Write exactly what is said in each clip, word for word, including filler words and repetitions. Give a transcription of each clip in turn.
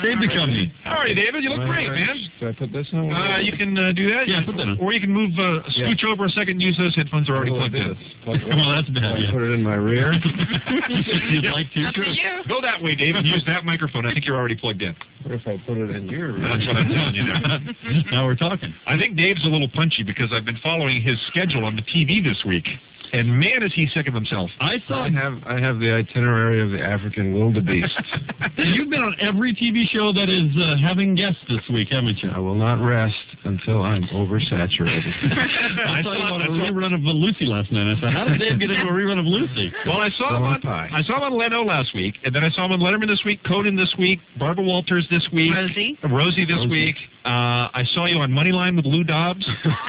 Dave Duchovny. All right, David, you look great, man. Do I put this on? Uh, you can uh, do that. Yeah, put that on. Or you can move, uh, scooch Yeah. over a second and use those headphones are already What plugged do I in. do? Plug- Well, that's bad. I Yeah. put it in my rear. You'd like to? Up to you. Go that way, David. Use that microphone. I think you're already plugged in. What if I put it in your rear? That's what I'm telling you there. Now we're talking. I think Dave's a little punchy because I've been following his schedule on the T V this week. And man, is he sick of himself. I saw I have I have the itinerary of the African wildebeest. you've been on every T V show that is uh, having guests this week, haven't you? I will not rest until I'm oversaturated. I saw you on a rerun of uh, Lucy last night. I thought, how did Dave get into a rerun of Lucy? Well, I saw him Well, on pie. I saw him on Leno last week, and then I saw him on Letterman this week, Conan this week, Barbara Walters this week, Rosie. Rosie this Rosie. week. Uh, I saw you on Moneyline with Lou Dobbs.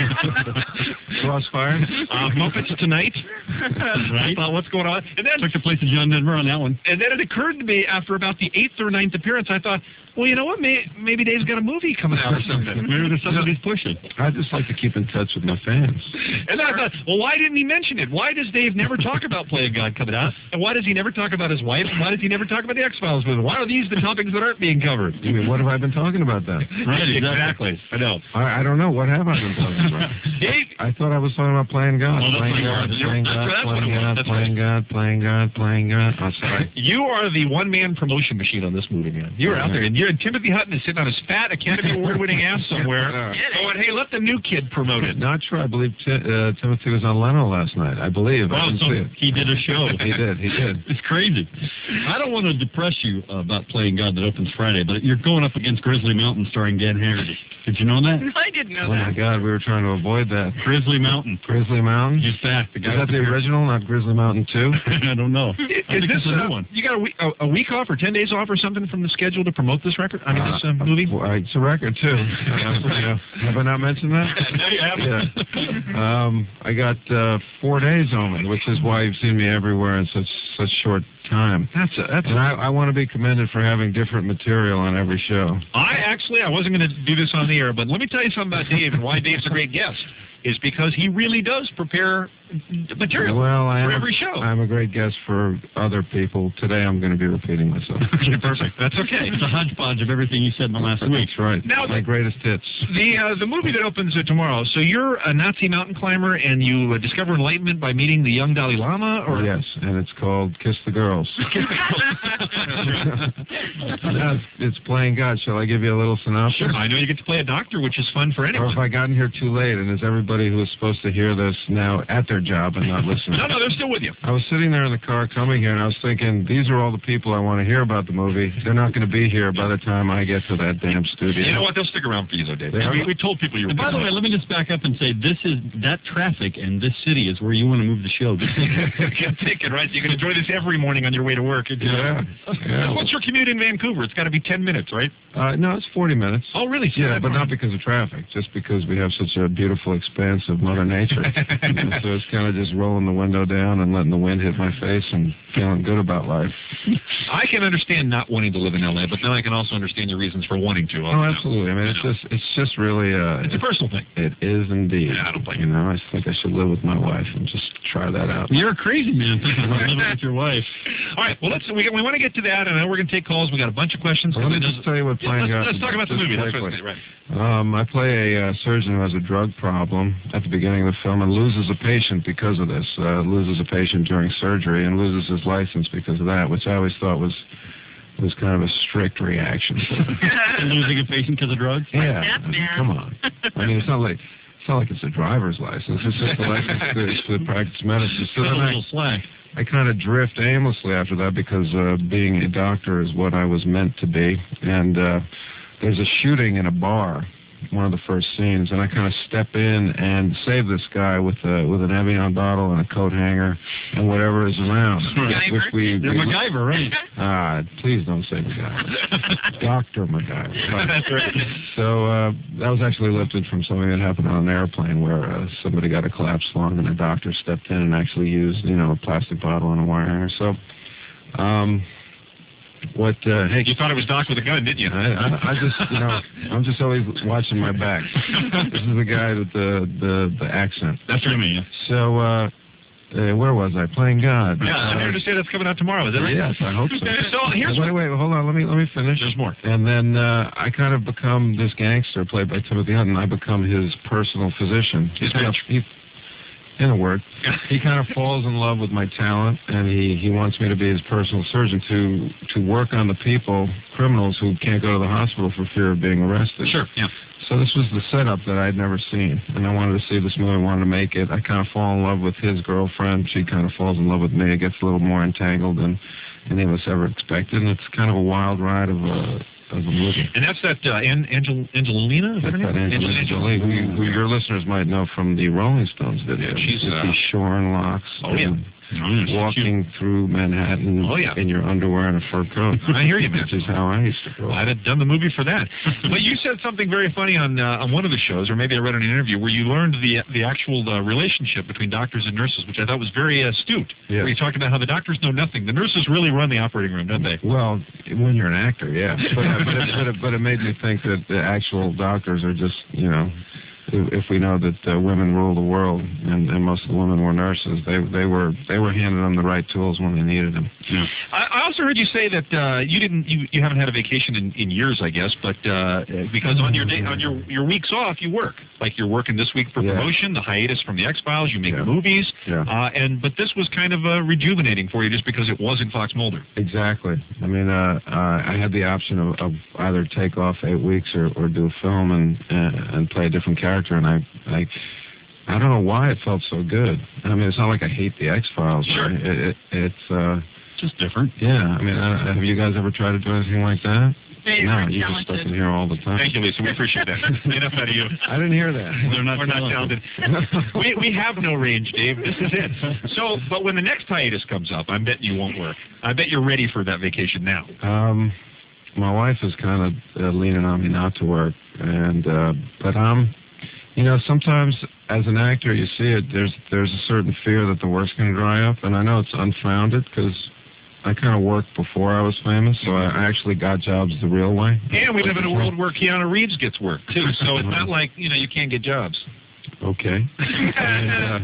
Crossfire. Uh, Muppets Tonight. I thought, what's going on? And then, Took the place of John Denver on that one. and then it occurred to me after about the eighth or ninth appearance, I thought, well, you know what? May, maybe Dave's got a movie coming out or something. Maybe there's something he's pushing. I just like to keep in touch with my fans. And then I thought, well, why didn't he mention it? Why does Dave never talk about Playing God coming out? And why does he never talk about his wife? And why does he never talk about the X-Files movie? Why are these the topics that aren't being covered? You mean, what have I been talking about then? Right, Exactly. I know. I, I don't know. What have I been talking about? Dave, I thought I was talking about playing God. Well, that's playing what you God, are. playing That's God, right, that's what playing it was. God, That's playing God, playing God, playing God. Oh, sorry. you are the one-man promotion machine on this movie, man. You're out there, and you're and Timothy Hutton is sitting on his fat Academy Award-winning ass somewhere, going, hey, let the new kid promote it. Not sure. I believe Ti- uh, Timothy was on Leno last night. I believe. I Well, didn't so see it. he did a show. He did. He did. It's crazy. I don't want to depress you uh, about Playing God that opens Friday, but you're going up against Grizzly Mountain starring Dan Haggerty. Did you know that? I didn't know Oh my that. God, we were trying to avoid that. Grizzly Mountain. Grizzly Mountain. He's back. The Is guy that with the beard. original, not Grizzly Mountain two? I don't know. Is I think this it's a uh, new one. You got a week, a, a week off or ten days off or something from the schedule to promote this record? I mean, Uh, this uh, movie? Well, it's a record too. Uh, have I not mentioned that? No, you haven't. Yeah. Um, I got uh, four days on it, which is why you've seen me everywhere in such such short time. That's a, that's And a, I, I want to be commended for having different material on every show. I actually, I wasn't going to do this on the air, but let me tell you something about Dave and why Dave's a great guest. Is because he really does prepare material Well, I am for a- every show. I'm a great guest for other people. Today I'm going to be repeating myself. Okay, perfect. That's okay. It's a hodgepodge of everything you said in the last week. That's right. Now- My greatest hits. The uh, the movie that opens uh, tomorrow. So you're a Nazi mountain climber, and you uh, discover enlightenment by meeting the young Dalai Lama, or Yes, and it's called Kiss the Girls. No, it's, it's Playing God. Shall I give you a little synopsis? Sure. I know you get to play a doctor, which is fun for Or anyone. if I gotten here too late, and is everybody who is supposed to hear this now at their job and not listening? No, no, they're still with you. I was sitting there in the car coming here, and I was thinking, these are all the people I want to hear about the movie. They're not going to be here by the time I get to that damn studio. You know what? They'll stick around for you, though, Dave. They are. We, we told people you were. And by the way, let me just back up and say this is that traffic in this city is where you want to move the show. Get thinking, right? You can enjoy this every morning on your way to work. Yeah. yeah. What's your commute in Vancouver? It's got to be ten minutes, right? Uh, no, it's forty minutes. Oh, really? Yeah, but not because of traffic, just because we have such a beautiful expanse of Mother Nature. And so it's kind of just rolling the window down and letting the wind hit my face and feeling good about life. I can understand not wanting to live in L A, but now I can also understand your reasons for wanting to. Oh, absolutely. I mean, it's just it's just really uh, It's a personal thing. it is indeed. Yeah, I don't blame you know, I think I should live with my wife and just try that out. You're a crazy man thinking about living with your wife. All right, well, let's we, we want to get to that, and I know we're going to take calls. We got a bunch of questions. Well, let me Because I just know- tell you what Yeah, Playing let's, God let's talk about the just movie. That's quickly. what's right. Um, I play a uh, surgeon who has a drug problem at the beginning of the film and loses a patient because of this. Uh, loses a patient during surgery and loses his license because of that, which I always thought was was kind of a strict reaction. And losing a patient because of drugs? Yeah, that, I mean, man? come on. I mean, it's not like it's not like it's a driver's license. It's just a license to, to practice medicine. So Cut a then I, little slack. I kind of drift aimlessly after that because uh, being a doctor is what I was meant to be. And uh, there's a shooting in a bar, one of the first scenes, and I kind of step in and save this guy with a, with an Evian bottle and a coat hanger and whatever is around. MacGyver? Which we, You're we MacGyver, right? Ah, please don't say MacGyver. Doctor MacGyver. That's right. So uh, that was actually lifted from something that happened on an airplane where uh, somebody got a collapsed lung and a doctor stepped in and actually used, you know, a plastic bottle and a wire hanger. So, um, what? Uh, hey, You thought it was Doc with a gun, didn't you? I, I, I just, you know, I'm just always watching my back. This is the guy with the the, the accent. That's for me, yeah. So uh, Uh, where was I? Playing God. Yeah, I'm here to say that's coming out tomorrow. Is that right? Yes, I hope so. So here's wait, what. wait, hold on. Let me let me finish. There's more. And then uh, I kind of become this gangster played by Timothy Hutton. I become his personal physician. His kind of, bitch. he, in a word, he kind of falls in love with my talent, and he, he wants me to be his personal surgeon to to work on the people, criminals who can't go to the hospital for fear of being arrested. Sure. Yeah. So this was the setup that I'd never seen, and I wanted to see this movie. I wanted to make it. I kind of fall in love with his girlfriend. She kind of falls in love with me. It gets a little more entangled than any of us ever expected, and it's kind of a wild ride of a of a movie. And that's that uh, An- Angel Angelina. Is that That's her that name? Angelina Jolie, who, you- who your listeners might know from the Rolling Stones video. Yeah, she's, You uh, see shorn locks. Oh, yeah. and Oh, yeah, she's walking through Manhattan Oh, yeah. in your underwear and a fur coat. I hear you, man. Which is how I used to go. I'd have done the movie for that. But you said something very funny on uh, on one of the shows, or maybe I read in an interview, where you learned the the actual uh, relationship between doctors and nurses, which I thought was very astute. Yeah. Where you talked about how the doctors know nothing. The nurses really run the operating room, don't they? Well, when you're an actor, yeah. But, uh, but, it, but, it, but it made me think that the actual doctors are just, you know, if, if we know that uh, women rule the world, and, and most of the women were nurses, they they were they were handing them the right tools when they needed them. Yeah. I, I also heard you say that uh, you didn't, you, you haven't had a vacation in, in years, I guess, but uh, because on your day, on your your weeks off, you work. Like you're working this week for Yeah. promotion, the hiatus from the X-Files, you make Yeah. movies, Yeah. uh, and but this was kind of uh, rejuvenating for you just because it wasn't Fox Mulder. Exactly. I mean, uh, uh, I had the option of, of either take off eight weeks or, or do a film and uh, and play a different character, and I, I I don't know why it felt so good. I mean, it's not like I hate the X-Files. Sure. Right? It, it, it's uh, Just different. yeah. I mean, uh, have you guys ever tried to do anything like that? They No, are you're just stuck in talented. here all the time. Thank you, Lisa. We appreciate that. Enough out of you. I didn't hear that. They're not We're not talented. we we have no range, Dave. This is it. So, but when the next hiatus comes up, I bet you won't work. I bet you're ready for that vacation now. Um, my wife is kind of uh, leaning on me not to work, and uh, but um, you know, sometimes as an actor, you see it. There's there's a certain fear that the work's going to dry up, and I know it's unfounded because I kind of worked before I was famous, so I I actually got jobs the real way. And we live in a world where Keanu Reeves gets work too, so it's not like you know you can't get jobs. Okay. And, uh,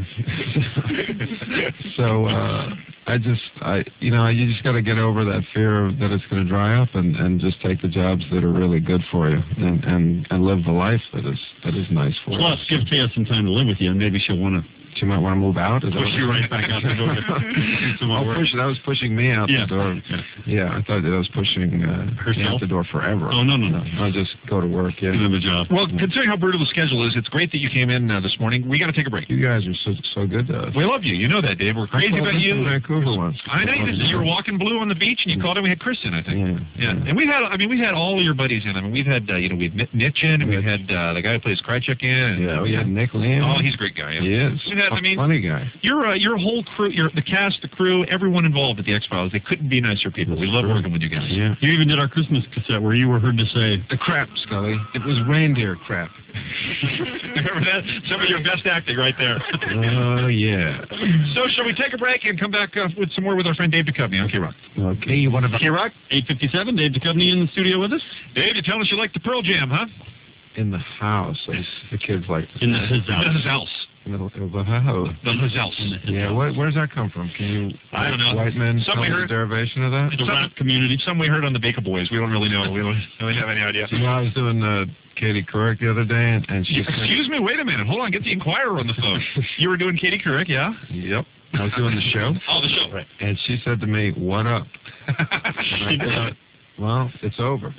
so uh, I just, I, you know, you just got to get over that fear of that it's going to dry up, and, and just take the jobs that are really good for you, and, and, and live the life that is that is nice for Plus, you. give Taya some time to live with you, and maybe she'll want to She might want to move out. Is that push what- you right back out the door. Do some more Oh, work. push, that was pushing me out Yeah. the door. Yeah. Yeah, I thought that was pushing uh, me Herself? out the door forever. Oh, no, no, no. I'll just go to work. Yeah. Another job. Well, considering how brutal the schedule is, it's great that you came in uh, this morning. We got to take a break. You guys are so so good to us. We love you. You know that, Dave. We're I crazy called about in you. from Vancouver once. I know you did. You were walking blue on the beach, and you called in. We had Kristen, I think. Yeah. Yeah, and we've had, I mean, we've had all your buddies in. I mean, we've had, uh, you know, we've Ni- Nitch in, and we've had uh, the guy who plays Krychek in. And, Yeah, uh, we had Nick Liam. Oh, he's a great guy. Yeah. He is. We've had, I mean, funny guy. your uh, your whole crew, your the cast, the crew, everyone involved at the X Files. They couldn't be nicer people. We love working with you guys. Yeah. You even did our Christmas cassette where you were heard to say, The crap, Scully. It was reindeer crap. Remember that? Some of your best acting right there. Oh, yeah. So, shall we take a break and come back uh, with some more with our friend Dave Duchovny on K-Rock? Okay, you want to... K-Rock? eight fifty-seven, Dave Duchovny in the studio with us. Dave, you're telling us you like the Pearl Jam, huh? In the house, as the kids like to say. In the, his The house. house. In the, the house. The house. Yeah, where, where's that come from? Can you... I don't know. White men Some tell we me the heard- derivation of that? The Some- rap community. Some we heard on the Baker Boys. We don't really know. We don't really have any idea. You know, I was doing uh, Katie Couric the other day, and, and she said... Excuse me, wait a minute. Hold on, get the Inquirer on the phone. You were doing Katie Couric, yeah? Yep. I was doing the show, Oh, the show, right. and she said to me, what up? And I thought, well, it's over.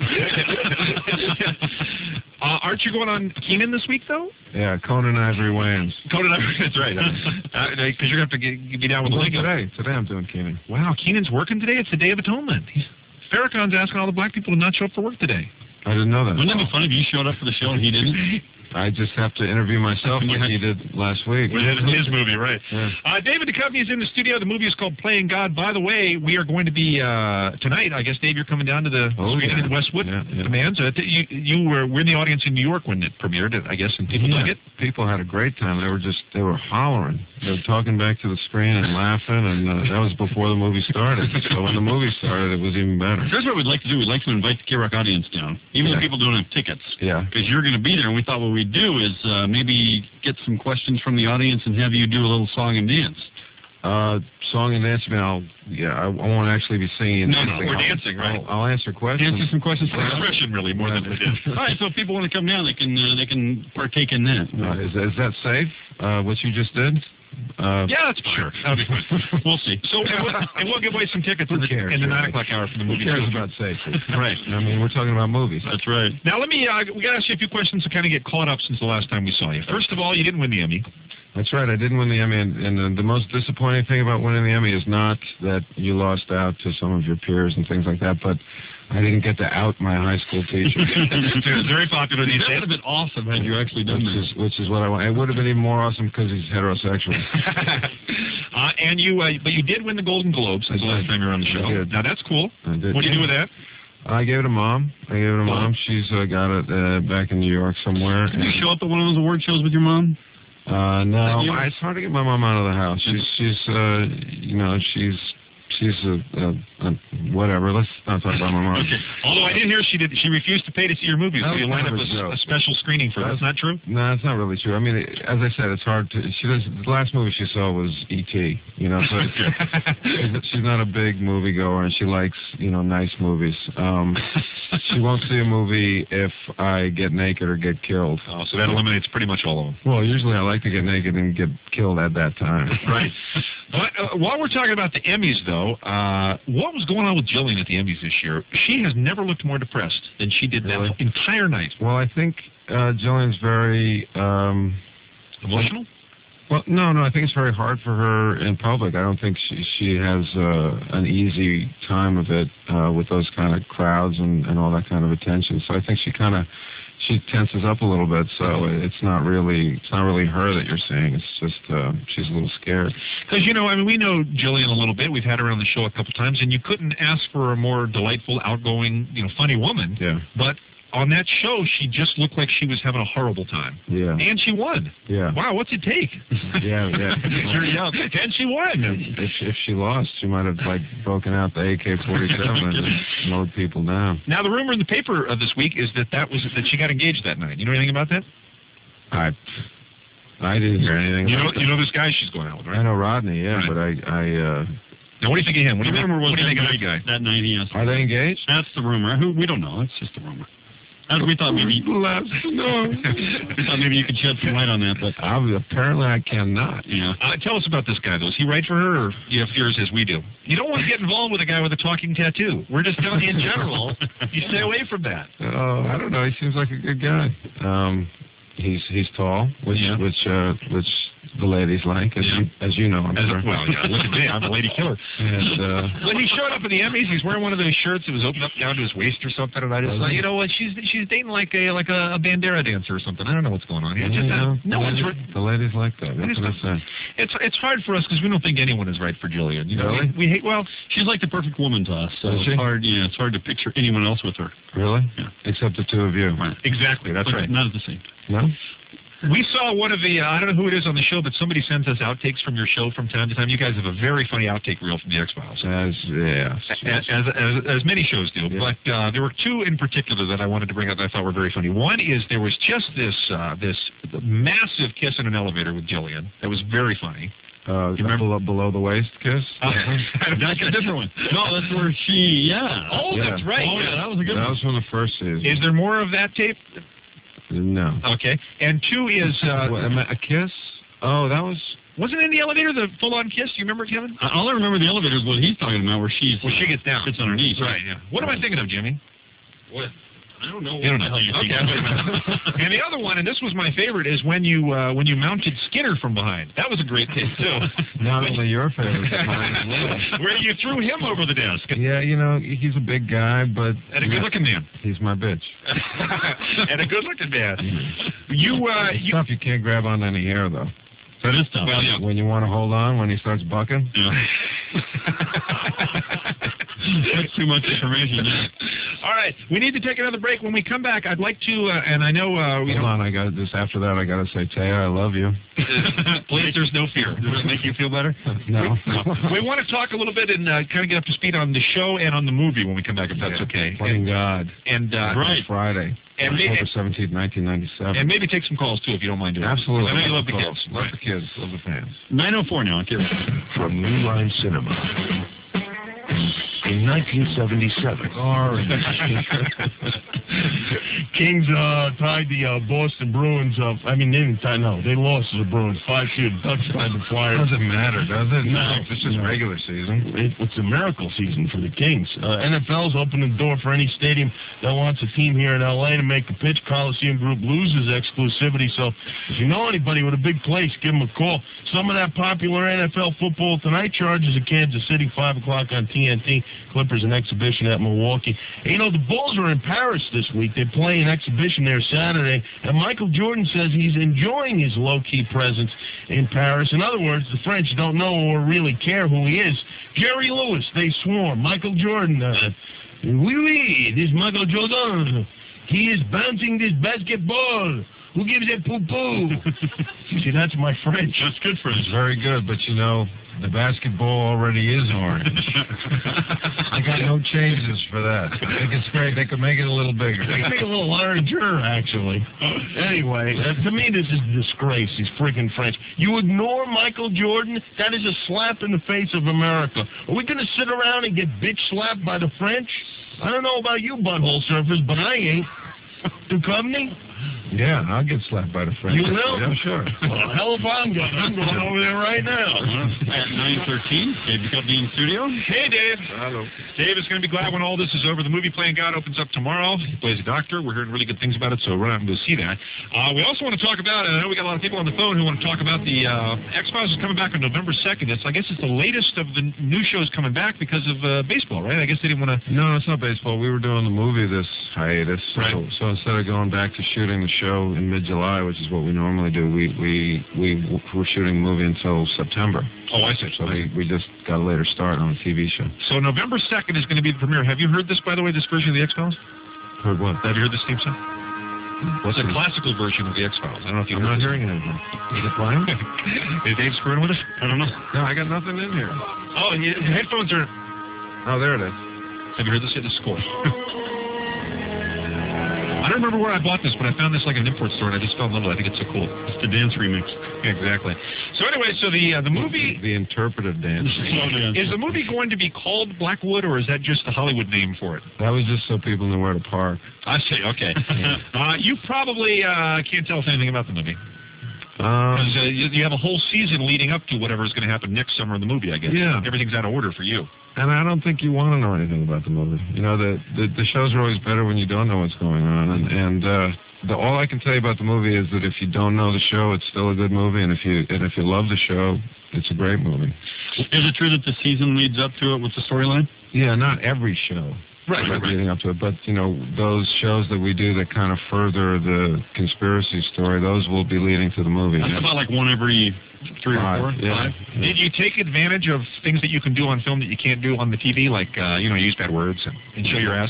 uh, aren't you going on Keenan this week, though? Yeah, Conan Ivory Wayans. Conan, that's right. Because uh, you're going to have to get, be down with the Well, link. today, today I'm doing Keenan. Wow, Keenan's working today? It's the Day of Atonement. He's, Farrakhan's asking all the black people to not show up for work today. I didn't know that. Wouldn't it be funny if you showed up for the show and he didn't? I just have to interview myself like he did last week. With his, his movie, right. Yeah. Uh, David Duchovny is in the studio. The movie is called Playing God. By the way, we are going to be, uh, tonight, I guess, Dave, you're coming down to the Oh, screening yeah. in Westwood Yeah, yeah. Demands. Uh, you, you were, we're in the audience in New York when it premiered, I guess, and people Yeah, dug it. people had a great time. They were just, they were hollering. They were talking back to the screen and laughing, and uh, that was before the movie started. So when the movie started, it was even better. Here's what we'd like to do. We'd like to invite the K-Rock audience down, even Yeah. if people don't have tickets. Yeah. Because you're going to be there, and we thought what we'd do is uh, maybe get some questions from the audience and have you do a little song and dance. Uh, song and dance. I mean, I'll, yeah, I, I won't actually be singing. No, no, anything. we're I'll, dancing, right? I'll, I'll answer questions. Answer some questions for us. Expression, really, more than it is. All right, so if people want to come down, they can uh, they can partake in that. Uh, is, is that safe? Uh, what you just did? Uh, Yeah, that's fine. Sure. That'll be good. We'll see. So, and we'll, and we'll give away some tickets in Who the, cares, in the nine really? o'clock hour for the Who movie. cares Children. about safety? Right. I mean, we're talking about movies. That's right. Now, let me, uh, we got to ask you a few questions to kind of get caught up since the last time we saw you. First of all, you didn't win the Emmy. That's right. I didn't win the Emmy, and, and the, the most disappointing thing about winning the Emmy is not that you lost out to some of your peers and things like that, but I didn't get to out my high school teacher. It's very popular these That would days. have been awesome had you actually done Which that. is, which is what I want. It would have been even more awesome because he's heterosexual. uh, and you, uh, but you did win the Golden Globe since I the last did. time you were on the I show. did. Now that's cool. I did. What do you do with that? I gave it to mom. I gave it to Well- mom. She's uh, got it uh, back in New York somewhere. Did you show up at one of those award shows with your mom? Uh, no, You- I, it's hard to get my mom out of the house. She's, she's, uh, you know, she's, she's a, a, a whatever. Let's not talk about my mom. Okay. Although I did hear she did, she refused to pay to see your movies, That so was you lined up kind a, of a joke. a special screening for that. That's not true. No, that's not really true. I mean, it, as I said, it's hard to. She does. The last movie she saw was E T. You know, so it's, she's, she's not a big moviegoer, and she likes, you know, nice movies. Um, she won't see a movie if I get naked or get killed. Oh, so that eliminates pretty much all of them. Well, usually I like to get naked and get killed at that time. Right. But, uh, while we're talking about the Emmys, though, uh, what was going on with Jillian at the Emmys this year? She has never looked more depressed than she did Really? that entire night. Well, I think uh, Jillian's very. Um, Emotional? Well, no, no. I think it's very hard for her in public. I don't think she she has uh, an easy time of it uh, with those kind of crowds and, and all that kind of attention. So I think she kind of she tenses up a little bit. So it's not really it's not really her that you're seeing. It's just uh, she's a little scared. Because, you know, I mean, we know Jillian a little bit. We've had her on the show a couple times, and you couldn't ask for a more delightful, outgoing, you know, funny woman. Yeah, But on that show, she just looked like she was having a horrible time. yeah, And she won. yeah, Wow, what's it take? yeah, yeah. You're young. And she won. If if she lost, she might have like broken out the A K forty-seven and just mowed people down. Now, the rumor in the paper uh, this week is that that was that she got engaged that night. You know anything about that? I I didn't hear anything. You know, about that. you know this guy she's going out with, I right? know Rodney, yeah, Right. but I I. Uh, Now, what do you think of him? What do The you think, rumor was what do you think of that that guy? night, that night he asked. Are they engaged? That's the rumor. Who we don't know. It's just a rumor. As we thought maybe Let's know. we thought maybe you could shed some light on that, but Apparently, I cannot. yeah. Uh, tell us about this guy, though. Is he right for her, or do you have fears as we do? You don't want to get involved with a guy with a talking tattoo. We're just telling you in general. You stay away from that. Oh, I don't know. He seems like a good guy. Um, he's he's tall, which Yeah. which uh, which the ladies like, as Yeah. you as you know. I'm As, sure. well, yeah, look at me. I'm a lady killer. And, uh, When he showed up at the Emmys, he's wearing one of those shirts that was opened up down to his waist or something, and I just Was thought, he? you know what, she's she's dating like a like a, a bandera dancer or something. I don't know what's going on here. you Just, uh, know, no the one's ladies, right. the ladies like that. What Ladies can I like- say? It's it's hard for us because we don't think anyone is right for Jillian. You know, Really? we, we hate. Well, She's like the perfect woman to us. So Is she? it's hard. Yeah, it's hard to picture anyone else with her. Really? Yeah. Except the two of you. Right. exactly. That's But right. Not at the same. No. We saw one of the, uh, I don't know who it is on the show, but somebody sends us outtakes from your show from time to time. You guys have a very funny outtake reel from the X-Files. As yeah. As, as, as, as many shows do. Yeah. But uh, there were two in particular that I wanted to bring up that I thought were very funny. One is there was just this uh, this massive kiss in an elevator with Jillian. That was very funny. Uh, You remember- below, below the waist kiss? That's a different one. No, that's where she. Yeah. Oh, Yeah. that's right. Oh, yeah, that was a good That one. was from the first season. Is there more of that tape? no. Okay. And two is, uh, What, am I- a kiss? Oh, that was. wasn't it in the elevator, the full-on kiss? Do you remember, Kevin? I- All I remember the elevator is what he's talking about, where she's. Well, she gets down. Sits on her knees. Right, yeah. What am I thinking of, Jimmy? What? I don't know. You don't what know. the hell you're Okay. thinking of. And the other one, and this was my favorite, is when you uh, when you mounted Skinner from behind. That was a great tape too. Not only your favorite, but mine as well. Where you threw him over the desk. Yeah, you know, he's a big guy, but And a good-looking man. he's my bitch. And a good-looking man. You, uh, It's you. tough. You can't grab on any hair, though. That is tough. Well, yeah. When you want to hold on, when he starts bucking. Yeah. That's too much information. Yeah. All right, we need to take another break. When we come back, I'd like to, uh, and I know uh, we Hold on, I got this. After that, I got to say, Taya, I love you. Please, there's no fear. Does it make you feel better? No. We want to talk a little bit and uh, kind of get up to speed on the show and on the movie when we come back, if that's Yeah. okay. Playing God. And uh, Right. Friday. And maybe- October seventeenth, nineteen ninety-seven. and maybe take some calls too, if you don't mind doing it. Absolutely. I know you love the Calls. kids. Love Right. the kids. Love the fans. nine oh four now. Okay. From New Line Cinema. In nineteen seventy-seven. Kings uh, tied the uh, Boston Bruins up. I mean, they didn't tie, no, they lost to the Bruins. five two. Ducks tied the Flyers. Doesn't matter, does it? No. This is No. regular season. It, it's a miracle season for the Kings. Uh, N F L's opening the door for any stadium that wants a team here in L A to make a pitch. Coliseum Group loses exclusivity, so if you know anybody with a big place, give them a call. Some of that popular N F L Football Tonight charges in Kansas City, five o'clock on T N T. Clippers an exhibition at Milwaukee. And, you know, the Bulls are in Paris this week. They play an exhibition there Saturday, and Michael Jordan says he's enjoying his low-key presence in Paris. In other words, the French don't know or really care who he is. Jerry Lewis, they swarm. Michael Jordan, uh, oui, oui, this Michael Jordan. He is bouncing this basketball. Who gives a poo-poo? See, that's my French. That's good for It's us. very good, but you know, the basketball already is orange. I got no changes for that. I think it's great. They could make it a little bigger. They make it a little larger, actually. Anyway, uh, to me, this is a disgrace, these freaking French. You ignore Michael Jordan, that is a slap in the face of America. Are we going to sit around and get bitch slapped by the French? I don't know about you butthole surfers, but I ain't. Duchovny? Yeah, I'll get slapped by the French. You will? Yeah, sure. Well, hell if I'm going. I'm going over there right now. At nine thirteen, Dave Duchovny in studio. Hey, Dave. Hello. Dave is going to be glad when all this is over. The movie Playing God opens up tomorrow. He plays a doctor. We're hearing really good things about it, so run out and go see that. Uh, we also want to talk about, and I know we got a lot of people on the phone who want to talk about the uh, X-Files is coming back on November second. It's, I guess it's the latest of the new shows coming back because of uh, baseball, right? I guess they didn't want to... No, it's not baseball. We were doing the movie this hiatus. Right. So, so instead of going back to shooting the show in mid-July, which is what we normally do, we we we were shooting the movie until September. Oh, I see. So we, we just got a later start on a T V show. So November second is going to be the premiere. Have you heard this, by the way, this version of the X-Files? Heard what? Have you heard this theme song? What's It's a it? classical version of the X-Files. I don't know if you've I'm heard not this. hearing anything. Is it playing? Is Dave screwing with us? I don't know. No, I got nothing in here. Oh, and your headphones are... Oh, there it is. Have you heard this yet? The score. I don't remember where I bought this, but I found this like an import store, and I just fell in love with it. I think it's so cool. It's the dance remix. Exactly. So anyway, so the uh, the movie The interpretive dance. Slow dance. is the movie going to be called Blackwood, or is that just the Hollywood name for it? That was just so people knew where to park. I see. Okay. uh, you probably uh, can't tell us anything about the movie Um, because uh, you, you have a whole season leading up to whatever is going to happen next summer in the movie. I guess. Yeah. Everything's out of order for you. and I don't think you want to know anything about the movie. You know, the, the the shows are always better when you don't know what's going on. And and uh, the all I can tell you about the movie is that if you don't know the show, it's still a good movie, and if you and if you love the show, it's a great movie. Is it true that the season leads up to it with the storyline? Yeah, not every show. Right, right, right. Leading up to it, but you know those shows that we do that kind of further the conspiracy story, those will be leading to the movie. That's about like one every three Five, or four. yeah. Five. Yeah. Did you take advantage of things that you can do on film that you can't do on the T V, like uh, you know, use bad words and, and show your ass?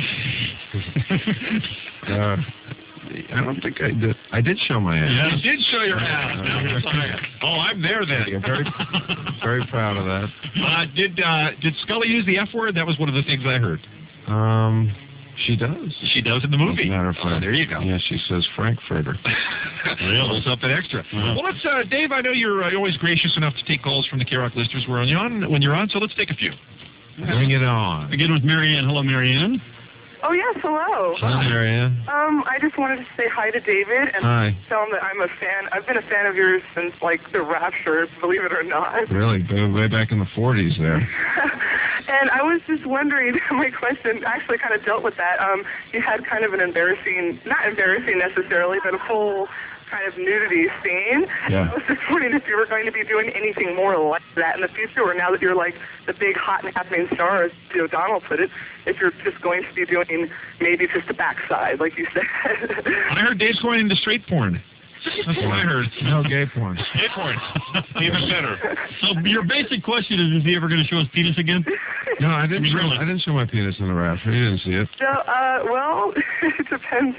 Uh, I don't think I did. I did show my ass. Yeah. You did show your ass. Now you're saying, oh, I'm there then. Yeah, very, very proud of that. Uh, did uh, did Scully use the F word? That was one of the things I heard. Um, she does. She does in the movie. As a matter of fact. Oh, there you go. Yeah, she says Frankfurter. Really? Something extra. Yeah. Well, let's, uh, Dave, I know you're uh, always gracious enough to take calls from the K-Rock listeners when you're on, when you're on, so let's take a few. Bring it on. Begin with Marianne. Hello, Marianne. Oh, yes, hello. Hi, Marianne. Um, I just wanted to say hi to David and Hi. tell him that I'm a fan. I've been a fan of yours since, like, The Rapture, believe it or not. Really, way way back in the forties there. And I was just wondering, my question actually kind of dealt with that. Um, you had kind of an embarrassing, not embarrassing necessarily, but a full kind of nudity scene. Yeah. I was just wondering if you were going to be doing anything more like that in the future, or now that you're like the big hot and happening star, as O'Donnell put it, if you're just going to be doing maybe just the backside, like you said. I heard Dave's going into straight porn. That's what I heard. No gay porn. Gay porn. Even better. So your basic question is, is he ever going to show his penis again? No, I didn't. Show, Really? I didn't show my penis in the rafter. You didn't see it. No, uh, well, it depends.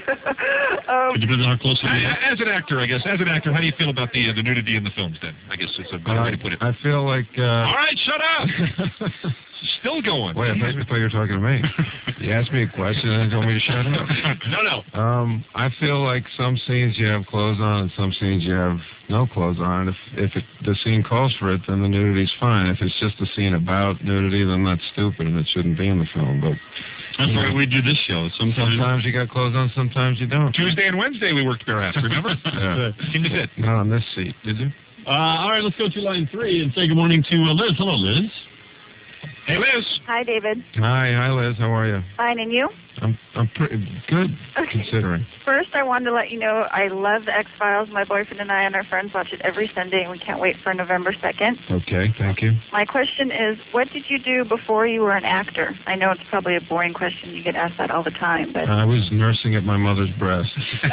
um, It depends on how close it is. As an actor, I guess, as an actor, how do you feel about the uh, the nudity in the films then? I guess it's a better way to put it. I feel like. Uh, All right, shut up. Still going. Wait, I thought, I thought you were talking to me. You asked me a question and then told me to shut up. No, no. Um, I feel like some scenes you have clothes on and some scenes you have no clothes on. If if it, the scene calls for it, then the nudity's fine. If it's just a scene about nudity, then that's stupid and it shouldn't be in the film. But That's why we do this show. Sometimes. sometimes you got clothes on, sometimes you don't. Tuesday and Wednesday we worked bare ass, remember? Yeah. Seemed to fit. Not on this seat, did you? Uh, all right, let's go to line three and say good morning to uh, Liz. Hello, Liz. Hey, Liz. Hi, David. Hi, hi, Liz. How are you? Fine, and you? I'm I'm pretty good considering. First, I wanted to let you know I love the X-Files. My boyfriend and I and our friends watch it every Sunday, and we can't wait for November second. Okay, thank you. My question is, what did you do before you were an actor? I know it's probably a boring question. You get asked that all the time, but... I was nursing at my mother's breast.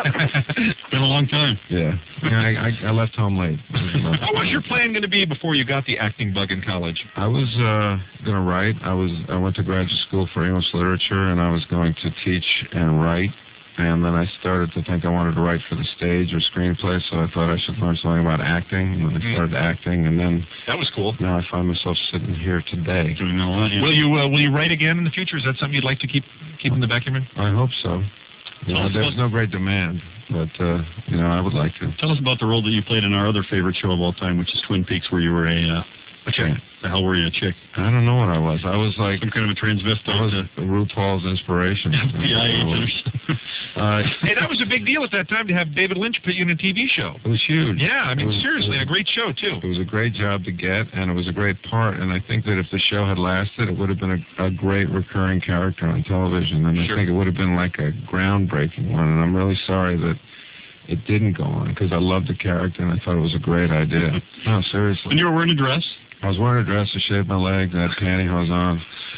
It's been a long time. Yeah, yeah I, I, I left home late. What was your plan going to be before you got the acting bug in college? I was uh, going to write. I was I went to graduate school for English literature, and I was going to teach and write. And then I started to think I wanted to write for the stage or screenplay, so I thought I should learn something about acting. And then I started acting, and then That was cool. now I find myself sitting here today. Doing a lot, yeah. Will you uh, will you write again in the future? Is that something you'd like to keep keep in the back of your mind? I hope so. You know, there's no great demand, but uh, you know, I would like to. Tell us about the role that you played in our other favorite show of all time, which is Twin Peaks, where you were a, uh, a chick. The hell were you, a chick? I don't know what I was. I was like Some kind of a transvestite. I was uh, RuPaul's inspiration. F B I agent or something. Uh, Hey, that was a big deal at that time to have David Lynch put you in a T V show. it was huge. Yeah, I mean, It was- seriously, it a was- great show, too. It was a great job to get, and it was a great part. And I think that if the show had lasted, it would have been a, a great recurring character on television. And Sure. I think it would have been like a groundbreaking one. And I'm really sorry that it didn't go on because I loved the character and I thought it was a great idea. No, seriously. And you were wearing a dress? I was wearing a dress to shave my legs and I had pantyhose on.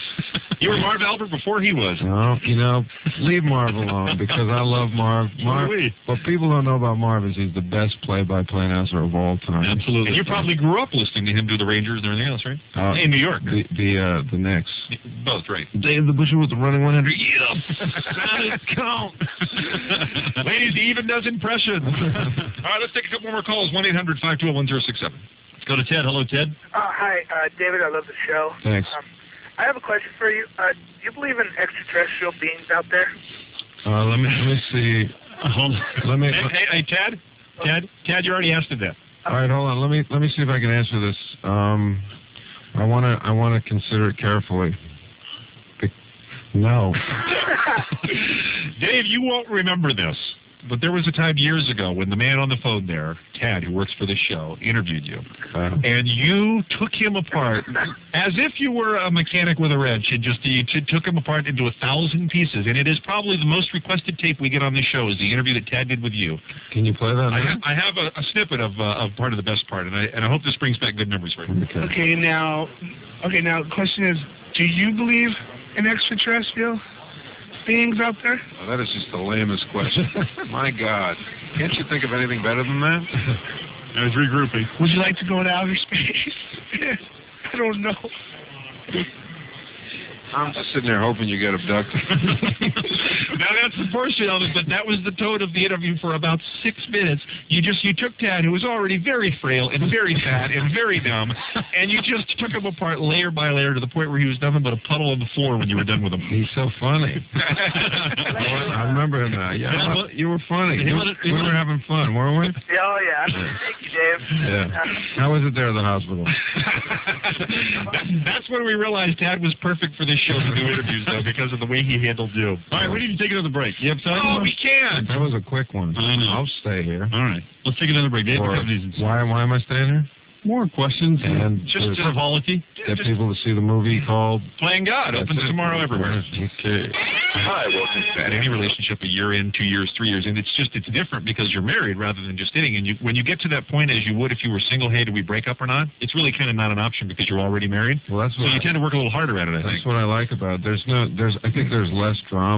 You were Marv Albert before he was. No, you know, leave Marv alone because I love Marv. Marv. we. What people don't know about Marv is he's the best play-by-play announcer of all time. Absolutely. And you probably grew up listening to him do the Rangers and everything else, right? Uh, In New York. The the uh, the Knicks. Both, right. Dave the Busher with the running one hundred. Yeah, Solid count. Ladies, he even does impressions. All right, let's take a couple more calls. one eight hundred five two zero one zero six seven. Let's go to Ted. Hello, Ted. Uh, hi, uh, David. I love the show. Thanks. Um, I have a question for you. Uh, do you believe in extraterrestrial beings out there? Uh, let me let me see. Hold on. Let me. Hey, hey, hey, Ted? Ted? Ted, you already answered that. All right, hold on. Let me let me see if I can answer this. Um, I wanna I wanna consider it carefully. Be- no. Dave, you won't remember this, but there was a time years ago when the man on the phone there, Ted, who works for the show, interviewed you. Uh, And you took him apart as if you were a mechanic with a wrench and just you t- took him apart into a thousand pieces. And it is probably the most requested tape we get on this show is the interview that Ted did with you. can you play that? I, now? ha- I have a, a snippet of, uh, of part of the best part, and I, and I hope this brings back good memories for you. Okay. Okay, now, okay, now the question is, do you believe in extraterrestrial beings out there? Oh, that is just the lamest question. My God, can't you think of anything better than that? I was regrouping. Would you like to go to outer space? I don't know. I'm just sitting there hoping you get abducted. Now that's the portion of it, but that was the tone of the interview for about six minutes. You just you took Ted, who was already very frail and very fat and very dumb, and you just took him apart layer by layer to the point where he was nothing but a puddle on the floor when you were done with him. He's so funny. I remember him now. Yeah, Yeah, well, you were funny. he You- wanted- he we were wanted- having fun, weren't we? Yeah, oh, yeah. Thank you, Dave. Yeah. How was it there at the hospital? That- that's when we realized Ted was perfect for this show to do interviews, though, because of the way he handled you. All right, we need to take another break. You have time? Oh, we can. That was a quick one. I know. I'll stay here. All right. Let's take another break. Dave, Or- a couple reasons. why why am I staying here? More questions. And just to frivolity. get people to see the movie called Playing God opens That's it. tomorrow everywhere. Okay. Hi, welcome to that. Any relationship a year in, two years, three years in, it's just, it's different because you're married rather than just dating. And you, when you get to that point, as you would if you were single, hey, do we break up or not? It's really kind of not an option because you're already married. Well, that's So what you I, tend to work a little harder at it, I that's think. what I like about it. There's no there's I think there's less drama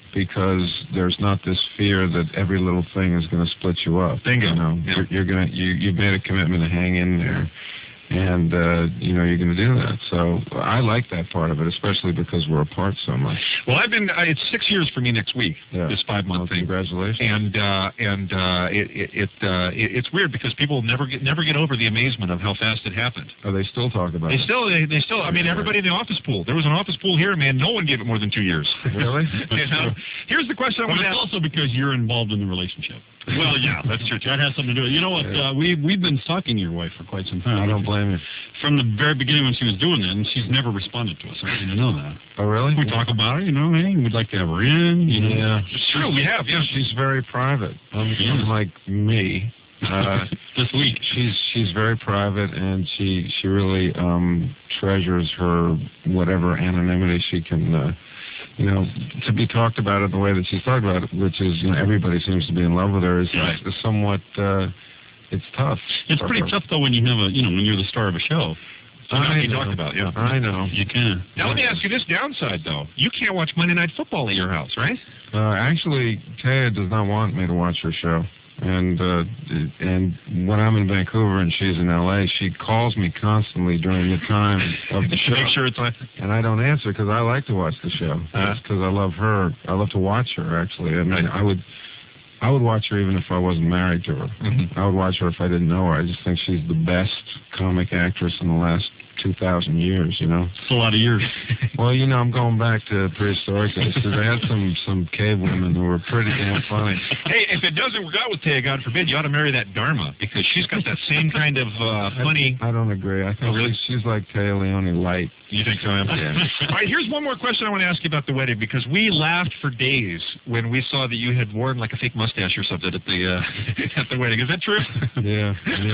because there's not this fear that every little thing is going to split you up. Bingo. You know, Yeah. you're, you're gonna you you've made a commitment to hang in there, and uh, you know you're going to do that. So I like that part of it, especially because we're apart so much. Well, I've been. Uh, it's six years for me next week. Yeah. This five month Well, thing. congratulations. And uh, and uh, it it, it, uh, it it's weird because people never get never get over the amazement of how fast it happened. Oh, they still talk about They it. still they, they still. I mean, everybody in the office pool. There was an office pool here, man. No one gave it more than two years. Really? You know? Here's the question I But want to it's ask. also because you're involved in the relationship. Well, yeah, that's true. That has something to do with it. You know what? Uh, we, we've been stalking your wife for quite some time. I don't blame you. From the very beginning when she was doing it, and she's never responded to us. I want you to know that. Oh, really? We talk about her, you know, hey, we'd like to have her in. You know. Yeah. It's true. We have. Yeah. She's very private. Um, Yeah. Unlike me. Uh, This week. she's she's very private, and she she really um, treasures her whatever anonymity she can, uh, you know, to be talked about it the way that she's talked about it, which is, you know, everybody seems to be in love with her. Is, Right. is somewhat uh, it's tough. It's for pretty her. tough, though, when you have a, you know, when you're the star of a show. So now I you know. talked about, yeah. I know. You can. Now let me ask you this downside though. You can't watch Monday Night Football at your house, right? Uh, actually, Taya does not want me to watch her show. And uh, and when I'm in Vancouver and she's in L A, she calls me constantly during the time of the show. Make sure it's on. And I don't answer because I like to watch the show. Uh-huh. It's because I love her. I love to watch her, actually. I mean, I would I would watch her even if I wasn't married to her. Mhm. I would watch her if I didn't know her. I just think she's the best comic actress in the last two thousand years, you know. It's a lot of years. Well, you know, I'm going back to prehistoric days because I had some, some cave women who were pretty damn funny. Hey, if it doesn't work out with Taya, God forbid, you ought to marry that Dharma because she's got that same kind of uh, funny. I don't agree. I think Oh, really? she's, she's like Taya Leone light. You think so? Em? Yeah. All right, here's one more question I want to ask you about the wedding because we laughed for days when we saw that you had worn like a fake mustache or something at the uh, at the wedding. Is that true? Yeah,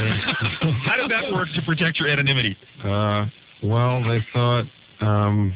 yeah. How did that work to protect your anonymity? Uh, well, they thought, um,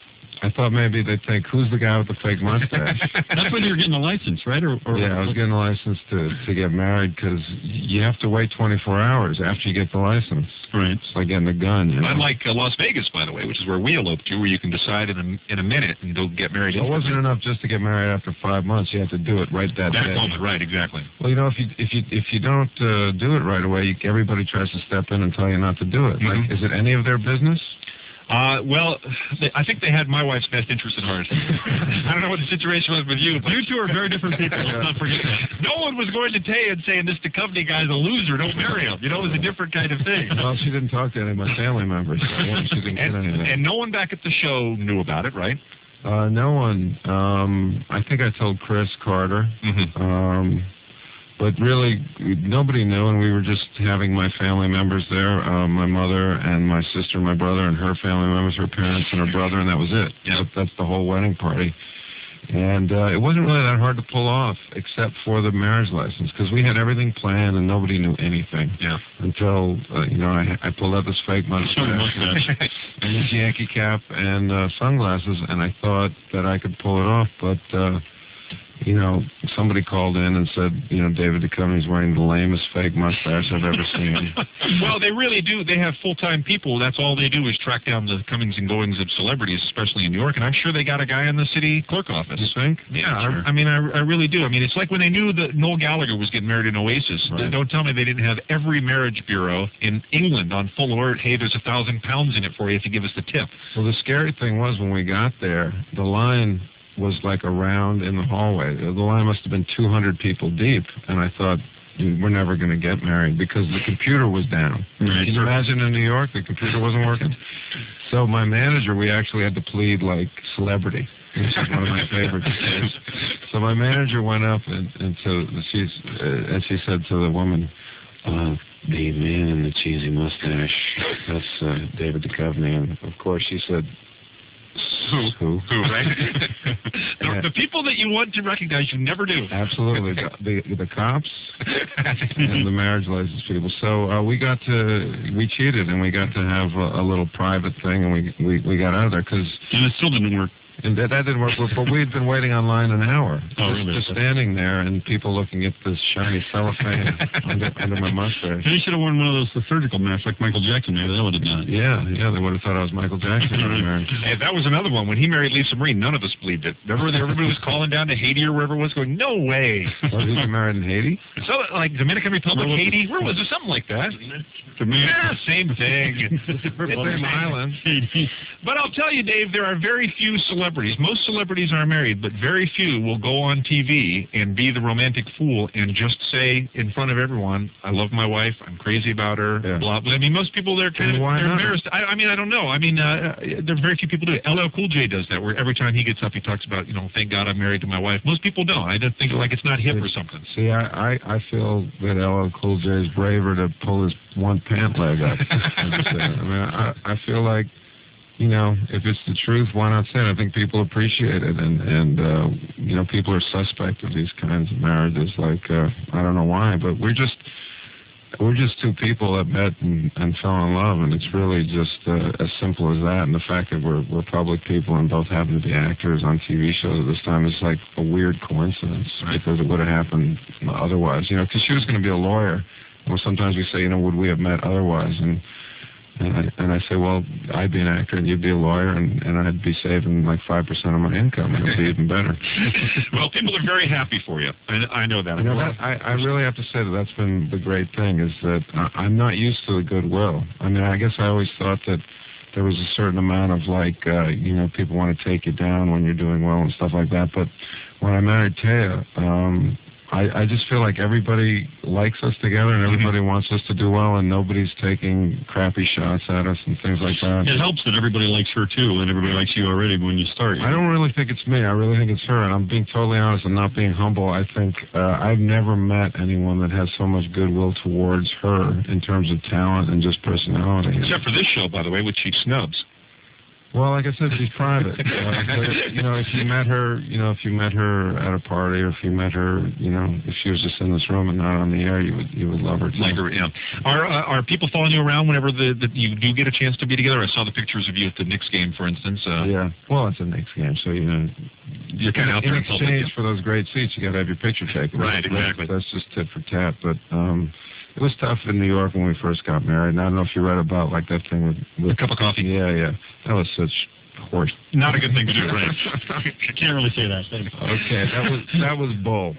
I thought maybe they'd think, who's the guy with the fake mustache? That's when you're getting the license, right? Or, or Yeah, I was getting a license to, to get married because you have to wait twenty-four hours after you get the license. Right. It's like getting a gun, you know. Unlike uh, Las Vegas, by the way, which is where we eloped to, where you can decide in a, in a minute and go get married. It wasn't enough just to get married after five months. You had to do it right that, that day. moment, right? Exactly. Well, you know, if you if you if you don't uh, do it right away, you, everybody tries to step in and tell you not to do it. Like, Mhm. is it any of their business? Uh, well, they, I think they had my wife's best interest at heart. I don't know what the situation was with you, but You two are very different people. Let's not forget that. no one was going to Tay and saying this Duchovny guy's a loser. Don't marry him. You know, it was a different kind of thing. Well, she didn't talk to any of my family members. So she didn't get And, anything. and no one back at the show knew about it, right? Uh, no one. Um, I think I told Chris Carter. Mm-hmm. Um, but really, nobody knew, and we were just having my family members there, uh, my mother and my sister, my brother, and her family members, her parents and her brother, and that was it. Yeah. That, that's the whole wedding party. And uh, it wasn't really that hard to pull off, except for the marriage license, because we had everything planned and nobody knew anything. Yeah. Until, uh, you know, I, I pulled out this fake mustache mustache. and this Yankee cap and uh, sunglasses, and I thought that I could pull it off, but, uh, you know, somebody called in and said, you know, David Duchovny's wearing the lamest fake mustache I've ever seen. Well, they really do. They have full-time people. That's all they do is track down the comings and goings of celebrities, especially in New York. And I'm sure they got a guy in the city clerk office. You think? Yeah, Sure. I, I mean, I, I really do. I mean, it's like when they knew that Noel Gallagher was getting married in Oasis. Right. Don't tell me they didn't have every marriage bureau in England on full alert. Hey, there's a thousand pounds in it for you if you give us the tip. Well, the scary thing was when we got there, the line was like around in the hallway. The line must have been two hundred people deep, and I thought, we're never going to get married because the computer was down. Right. Can you imagine in New York, the computer wasn't working? So my manager, we actually had to plead like celebrity, which is one of my favorite things. So my manager went up and, and so she's uh, and she said to the woman, uh, the man in the cheesy mustache, that's uh, David Duchovny. And of course she said, Who? Who? Who, right? the, the people that you want to recognize, you never do. Absolutely, the, the the cops and the marriage license people. So uh, we got to we cheated and we got to have a, a little private thing, and we we, we got out of there because And it still didn't work. And that, that didn't work, but, but we'd been waiting online an hour. Oh, just, really? just standing there and people looking at this shiny cellophane under, under my mustache. He should have worn one of those the surgical masks like Michael Jackson. Maybe that would have done it. Yeah, yeah, they would have thought I was Michael Jackson. And that was another one. When he married Lisa Marie, none of us believed it. Remember, everybody was calling down to Haiti or wherever it was, going, no way. Was he married in Haiti? So, like Dominican Republic, Haiti, where was it? Something like that. Yeah, same thing. Same island. But I'll tell you, Dave, there are very few celebrities. Most celebrities are married, but very few will go on T V and be the romantic fool and just say in front of everyone, I love my wife, I'm crazy about her, Yeah. blah, blah. I mean, most people, they're kind And of why they're not? embarrassed. I, I mean, I don't know. I mean, uh, there are very few people do it. L L Cool J does that, where every time he gets up, he talks about, you know, thank God I'm married to my wife. Most people don't. I don't think, like, it's not hip or something. See, I, I, I feel that L L Cool J is braver to pull his one pant leg up. I mean, I, I feel like, you know, if it's the truth, why not say it? I think people appreciate it, and, and uh, you know, people are suspect of these kinds of marriages. Like, uh, I don't know why, but we're just, we're just two people that met and, and fell in love, and it's really just uh, as simple as that. And the fact that we're, we're public people and both happen to be actors on T V shows at this time is like a weird coincidence, because it would have happened otherwise. You know, because she was going to be a lawyer. Well, sometimes we say, you know, would we have met otherwise? And and I, and I say, well, I'd be an actor and you'd be a lawyer, and, and I'd be saving like five percent of my income. It would be even better. Well, people are very happy for you. I, I know that. You know, that, I, I really have to say that that's been the great thing, is that I, I'm not used to the goodwill. I mean, I guess I always thought that there was a certain amount of like, uh, you know, people want to take you down when you're doing well and stuff like that. But when I married Taya, um, I, I just feel like everybody likes us together and everybody mm-hmm. wants us to do well, and nobody's taking crappy shots at us and things like that. It helps that everybody likes her too, and everybody likes you already when you start. I don't really think it's me. I really think it's her, and I'm being totally honest and not being humble. I think uh, I've never met anyone that has so much goodwill towards her in terms of talent and just personality. Except for this show, by the way, which she snubs. Well, like I said, she's private. Uh, but, you know, if you met her, you know, if you met her at a party, or if you met her, you know, if she was just in this room and not on the air, you would you would love her too. Like her, yeah. Are uh, are people following you around whenever the, the you do get a chance to be together? I saw the pictures of you at the Knicks game, for instance. Uh, yeah. Well, it's a Knicks game, so you know, you're kind of out there in exchange for those great seats, you got to have your picture taken. Right, that's, exactly. That's just tit for tat, but. um It was tough in New York when we first got married, and I don't know if you read about like that thing with, with a cup of coffee. Yeah, yeah, that was such horse. Not a good thing to do, right? I can't really say that. Okay, that was that was bull.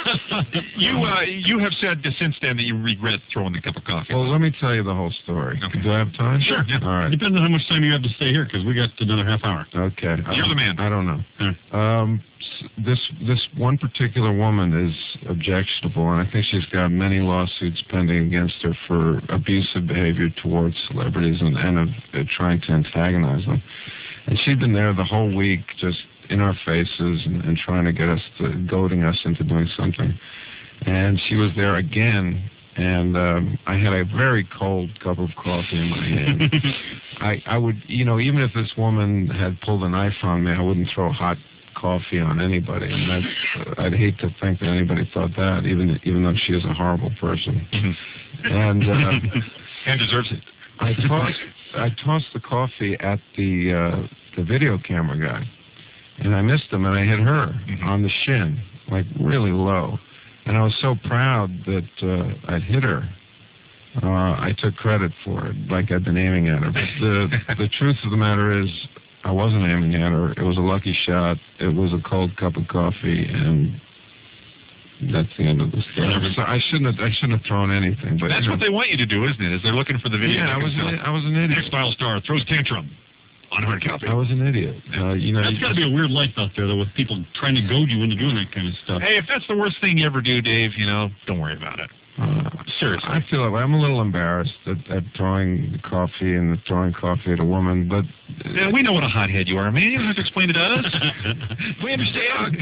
you uh, you have said since then that you regret throwing the cup of coffee. Well, let me tell you the whole story. Okay. Do I have time? Sure. Yeah. All right. Depends on how much time you have to stay here, because we got another half hour. Okay. You're the man. I don't know. Yeah. Um, this this one particular woman is objectionable, and I think she's got many lawsuits pending against her for abusive behavior towards celebrities and, and of uh, trying to antagonize them. And she'd been there the whole week, just in our faces and, and trying to get us, to, goading us into doing something. And she was there again, and um, I had a very cold cup of coffee in my hand. I, I would, you know, even if this woman had pulled a knife on me, I wouldn't throw hot coffee on anybody, and that's, uh, I'd hate to think that anybody thought that, even even though she is a horrible person. and uh, and deserves it. I tossed I tossed the coffee at the uh, the video camera guy, and I missed him, and I hit her mm-hmm. on the shin, like really low, and I was so proud that uh, I'd hit her. Uh, I took credit for it, like I'd been aiming at her. But the the truth of the matter is, I wasn't aiming at her. It was a lucky shot. It was a cold cup of coffee, and that's the end of the story. So I shouldn't have. I shouldn't have thrown anything. But that's you know, what they want you to do, isn't it? Is they're looking for the video. Yeah, I was. An, I was an idiot. X-Files star throws tantrum on hard copy. I was an idiot. Uh, you know, that's got to be a weird life out there, though, with people trying to goad you into doing that kind of stuff. Hey, if that's the worst thing you ever do, Dave, you know, don't worry about it. Uh, Seriously. I feel like I'm a little embarrassed at, at throwing coffee and throwing coffee at a woman, but... Yeah, we know what a hothead you are, man. You don't have to explain it to us. We understand.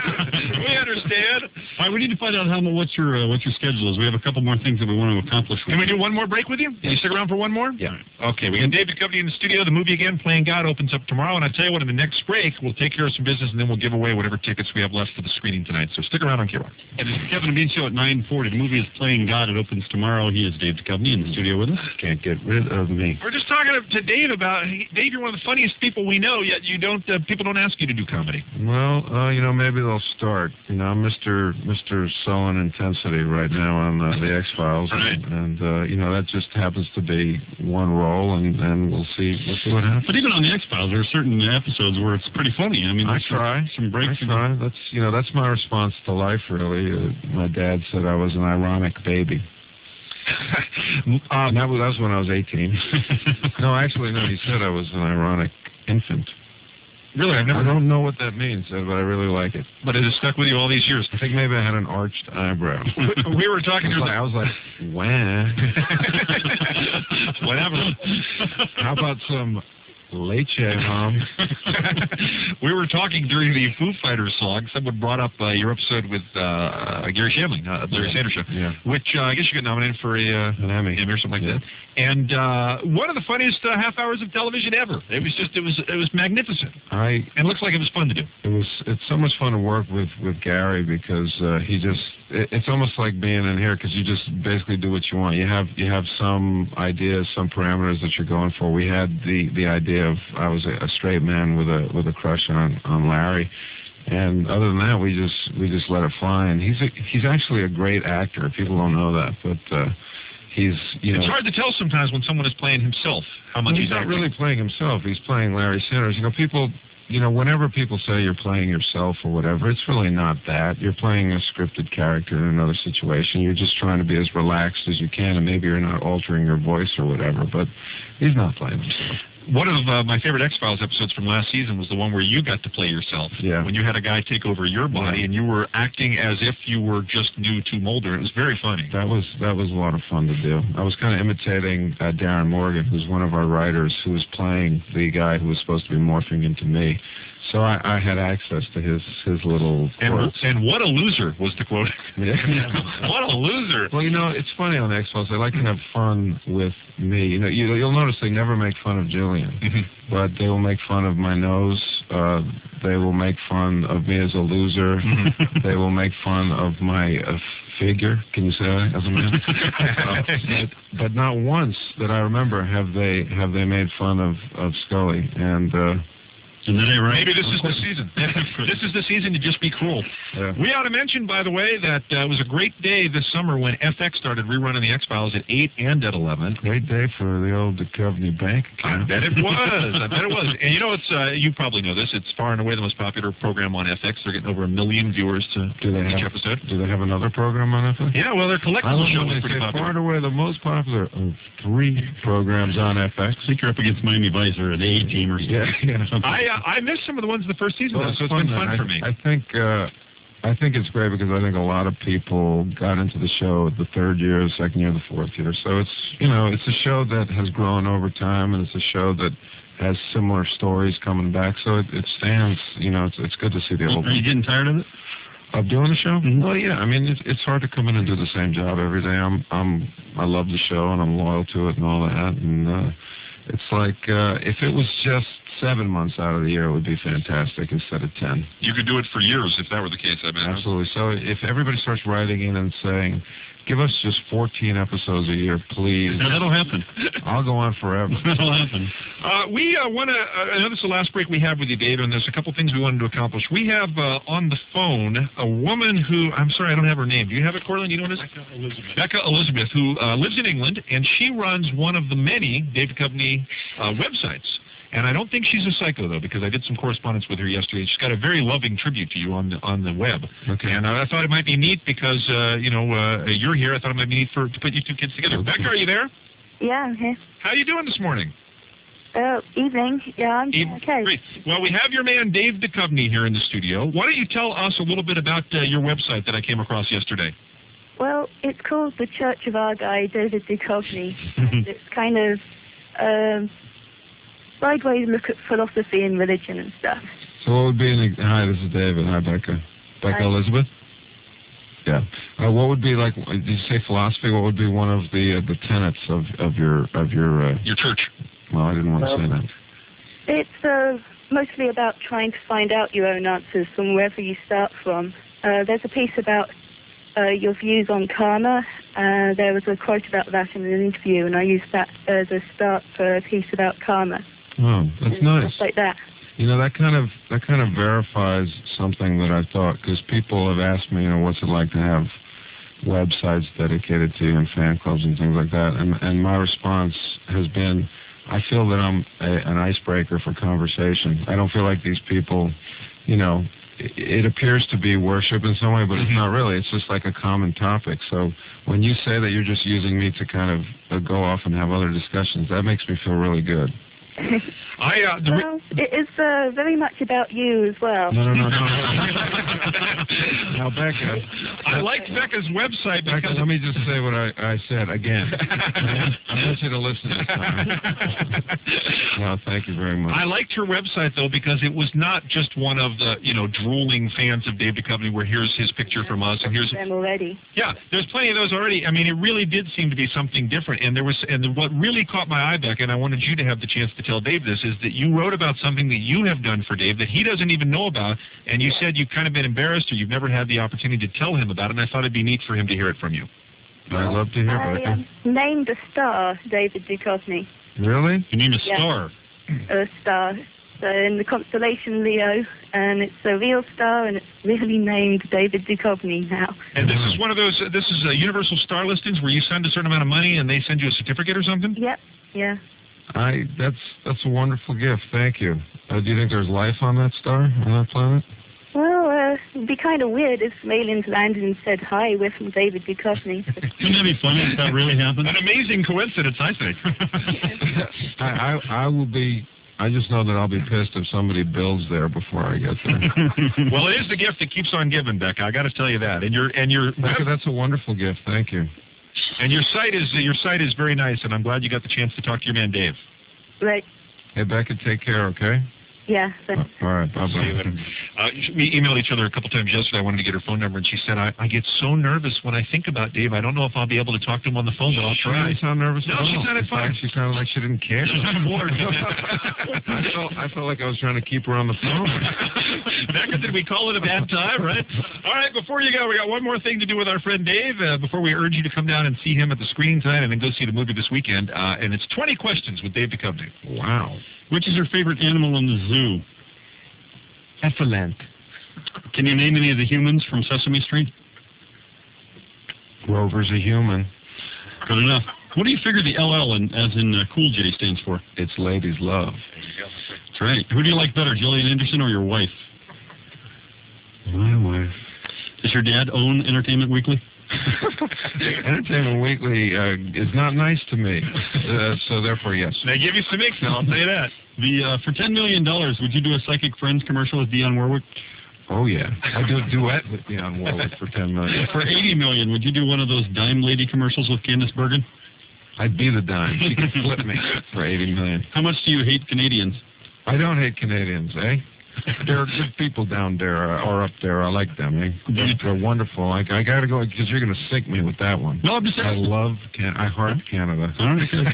We understand. All right, we need to find out how what your uh, what your schedule is. We have a couple more things that we want to accomplish. Can we do one more break with you? Can you stick around for one more? Yeah. Okay, we got Dave Duchovny in the studio. The movie again, Playing God, opens up tomorrow. And I tell you what, in the next break, we'll take care of some business, and then we'll give away whatever tickets we have left for the screening tonight. So stick around on K R O C. And it's the Kevin and Bean Show at nine forty. The movie is Playing God. It opens tomorrow. He is Dave Duchovny in the studio with us. Can't get rid of me. We're just talking to Dave about, Dave, you're you're one of the funniest people we know, yet you don't. Uh, people don't ask you to do comedy. Well, uh, you know, maybe they'll start. You know, I'm Mister Mister Sullen Intensity right now on uh, the X Files, Right. and, and uh, you know that just happens to be one role, and, and we'll see we'll see what happens. But even on the X Files, there are certain episodes where it's pretty funny. I mean, I there's some- try. some breaks. I try. That's you know that's my response to life. Really, uh, my dad said I was an ironic baby. um, that was that was when I was eighteen. No, actually, no. He said I was an ironic infant. Really, I've never. I don't know what that means, uh, but I really like it. But it has stuck with you all these years. I think maybe I had an arched eyebrow. we, we were talking. I was like, I was like, wah. Whatever. How about some leche, Mom? We were talking during the Foo Fighters song. Someone brought up uh, your episode with uh, Gary Shandling, uh, the Larry Sanders Show, Yeah. which uh, I guess you got nominated for a uh, An Emmy. Emmy or something like Yeah. that. And uh, one of the funniest uh, half hours of television ever. It was just, it was, it was magnificent. I. And it looks like it was fun to do. It was. It's so much fun to work with with Gary because uh, he just. It, it's almost like being in here because you just basically do what you want. You have you have some ideas, some parameters that you're going for. We had the the idea of I was a, a straight man with a with a crush on on Larry. And other than that, we just we just let it fly. And he's a, he's actually a great actor. People don't know that, but uh, he's you know. It's hard to tell sometimes when someone is playing himself how much Well, he's he's not acting. really playing himself. He's playing Larry Sanders. You know, people. You know, whenever people say you're playing yourself or whatever, it's really not that. You're playing a scripted character in another situation. You're just trying to be as relaxed as you can, and maybe you're not altering your voice or whatever. But he's not playing himself. One of uh, my favorite X-Files episodes from last season was the one where you got to play yourself. Yeah. When you had a guy take over your body Yeah. and you were acting as if you were just new to Mulder. It was very funny. That was that was a lot of fun to do. I was kind of imitating uh, Darren Morgan, who's one of our writers, who was playing the guy who was supposed to be morphing into me. So I, I had access to his his little And, quotes. and what a loser was the quote. Yeah. What a loser. Well, you know, it's funny on the X-Files. They like to have fun with me. You know, you, you'll notice they never make fun of Julian, Mhm. but they will make fun of my nose. Uh, they will make fun of me as a loser. Mhm. They will make fun of my uh, figure. Can you say that as a man? uh, but, but not once that I remember have they have they made fun of of Scully. And uh, And that ain't right. Maybe this is the season. This is the season to just be cruel. yeah. We ought to mention, by the way, that uh, it was a great day this summer when F X started rerunning the X-Files at eight and at eleven. Great day for the old Duchovny bank I account. bet it was. I bet it was. And you know, it's uh, you probably know this. It's far and away the most popular program on F X. They're getting over a million viewers to Do they each have episode. Do they have another program on F X? Yeah, well, their I collectible love show when was they pretty say popular. far and away the most popular of three programs on F X. I think you're up against Miami Vice or an A team or something. Yeah, yeah. I uh, I missed some of the ones in the first season, Well, though, so it's been fun I, for me. I think uh, I think it's great because I think a lot of people got into the show the third year, the second year, the fourth year. So it's you know it's a show that has grown over time, and it's a show that has similar stories coming back. So it, it stands. You know, it's it's good to see the old Are you getting tired of it? of doing the show. Mhm. Well, yeah. I mean, it's it's hard to come in and do the same job every day. I'm I'm I love the show and I'm loyal to it and all that. And uh, it's like uh, if it was just seven months out of the year, it would be fantastic instead of ten. You could do it for years if that were the case, I imagine. Absolutely. So if everybody starts writing in and saying, give us just fourteen episodes a year, please, No, that'll happen. I'll go on forever. That'll happen. Uh, we uh, want to, uh, I know this is the last break we have with you, Dave, and there's a couple things we wanted to accomplish. We have uh, on the phone a woman who, I'm sorry, I don't have her name. Do you have it, Corlin? Do you know what it is? Becca Elizabeth. Becca Elizabeth, who uh, lives in England, and she runs one of the many Dave Duchovny uh, websites. And I don't think she's a psycho, though, because I did some correspondence with her yesterday. She's got a very loving tribute to you on the on the web. Okay. And uh, I thought it might be neat because, uh, you know, uh, you're here. I thought it might be neat for to put you two kids together. Okay. Becca, are you there? Yeah, I'm here. How are you doing this morning? Oh, evening. Yeah, I'm Eve- okay. Great. Well, we have your man Dave Duchovny here in the studio. Why don't you tell us a little bit about uh, your website that I came across yesterday? Well, it's called The Church of our guy, David Duchovny. It's kind of um, sideways look at philosophy and religion and stuff. So what would be an, hi, this is David. Hi, Becca. Becca Hi. Elizabeth? Yeah. Uh, what would be like, did you say philosophy? What would be one of the uh, the tenets of, of your, of your uh, Your church. well, I didn't want to Well, say that. It's uh, mostly about trying to find out your own answers from wherever you start from. Uh, there's a piece about uh, your views on karma. Uh, there was a quote about that in an interview, and I used that as a start for a piece about karma. Oh, that's and nice. stuff like that. You know, that kind of that kind of verifies something that I thought, because people have asked me, you know, what's it like to have websites dedicated to you and fan clubs and things like that, and and my response has been, I feel that I'm a, an icebreaker for conversation. I don't feel like these people, you know, it, it appears to be worship in some way, but it's not really. It's just like a common topic. So when you say that you're just using me to kind of uh, go off and have other discussions, that makes me feel really good. I, uh, the Well, it is uh, very much about you as well. No, no, no, no. Now, Becca, I liked Becca's website Becca, because let me just say what I, I said again. I want you to listen this time. No, thank you very much. I liked her website, though, because it was not just one of the, you know, drooling fans of Dave Duchovny where here's his picture from us and here's... them already. Yeah, there's plenty of those already. I mean, it really did seem to be something different. And there was, and what really caught my eye, Becca, and I wanted you to have the chance to tell Dave this, is that you wrote about something that you have done for Dave that he doesn't even know about, and you said you've kind of been embarrassed or you've never had the opportunity to tell him about it, and I thought it'd be neat for him to hear it from you. I'd love to hear, I Becca. um, named a star David Duchovny. Really? You named a Yeah. star. A star. So in the constellation Leo, and it's a real star, and it's really named David Duchovny now. And this is one of those, uh, this is a Universal Star listings where you send a certain amount of money and they send you a certificate or something? Yep, yeah. I that's that's a wonderful gift. Thank you. Uh, do you think there's life on that star, on that planet? Well, uh, it'd be kind of weird if some aliens landed and said, "Hi, we're from David Duchovny." Wouldn't that be funny if that really happened? An amazing coincidence, I think. I, I I will be. I just know that I'll be pissed if somebody builds there before I get there. Well, it is the gift that keeps on giving, Becca. I got to tell you that. And your and your Becca, that's a wonderful gift. Thank you. and your site is your site is very nice, and I'm glad you got the chance to talk to your man Dave. Right. Hey, Becca, take care, okay? Yeah. So, Uh, all right, bye-bye. See you later. Uh, we emailed each other a couple times yesterday. I wanted to get her phone number, and she said, I, I get so nervous when I think about Dave. I don't know if I'll be able to talk to him on the phone, but I'll She try. didn't sound nervous No, at all. she sounded In fine. fact, she sounded like she didn't care. She's kind of bored. I felt I felt like I was trying to keep her on the phone. Becca, did we call it a bad time, right? All right, before you go, we got one more thing to do with our friend Dave uh, before we urge you to come down and see him at the screening tonight and then go see the movie this weekend. Uh, and it's twenty questions with Dave Duchovny. Wow. Which is your favorite animal in the zoo? Effluent. Can you name any of the humans from Sesame Street? Grover's a human. Good enough. What do you figure the L L in, as in uh, Cool J stands for? It's ladies' love. That's right. Who do you like better, Gillian Anderson or your wife? My wife. Does your dad own Entertainment Weekly? Entertainment Weekly uh, is not nice to me, uh, so therefore, yes. They give you some ink now, I'll tell you that. The uh, for ten million dollars, would you do a Psychic Friends commercial with Dionne Warwick? Oh yeah, I do a duet with Dionne Warwick for ten million. For eighty million, would you do one of those Dime Lady commercials with Candice Bergen? I'd be the dime. She could flip me for eighty million. How much do you hate Canadians? I don't hate Canadians, eh? There are good people down there uh, or up there. I like them. Eh? They're, they're wonderful. I, I got to go because you're going to sink me with that one. No, I'm just I saying. love Can. I heart Canada. All right, good.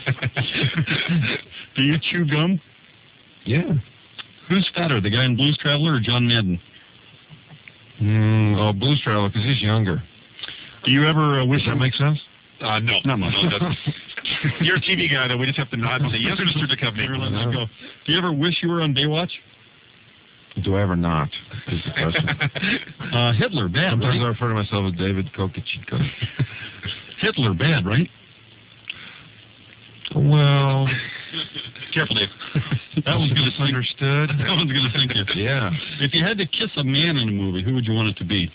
Do you chew gum? Yeah. Who's fatter, the guy in Blues Traveler or John Madden? Mm, oh, Blues Traveler because he's younger. Do you ever uh, wish Does that make sense? Uh, no. Not much. No, it doesn't. You're a T V guy, though. We just have to nod and say, yes, Mister Duchovny. Here, let us go. Do you ever wish you were on Baywatch? Do I ever not? Is the question. Uh, Hitler, bad, Sometimes I right? refer to myself as David Cocachico. Hitler, bad, right? Well, Careful, Dave. That one's going to sink. understood. That one's going to sink you. Yeah. If you had to kiss a man in a movie, who would you want it to be?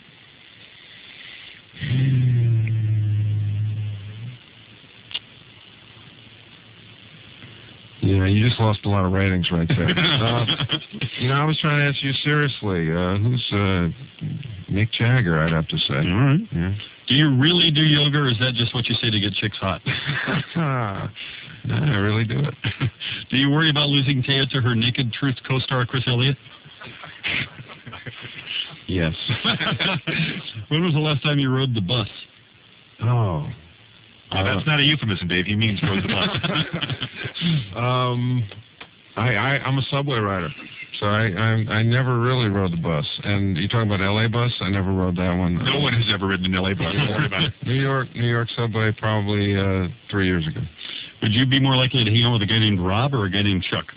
Yeah, you just lost a lot of ratings right there. uh, you know, I was trying to answer you seriously. Uh, who's uh, Mick Jagger, I'd have to say. All right. Yeah. Do you really do yoga, or is that just what you say to get chicks hot? No, I really do it. Do you worry about losing Taya to her Naked Truth co-star, Chris Elliott? Yes. When was the last time you rode the bus? Oh. Uh, that's not a euphemism, Dave. He means rode the bus. Um, I, I I'm a subway rider, so I I I never really rode the bus. And you talking about L A bus? I never rode that one. No one has ever ridden an L A bus. Don't worry about it. New York New York subway probably uh, three years ago. Would you be more likely to hang out with a guy named Rob or a guy named Chuck?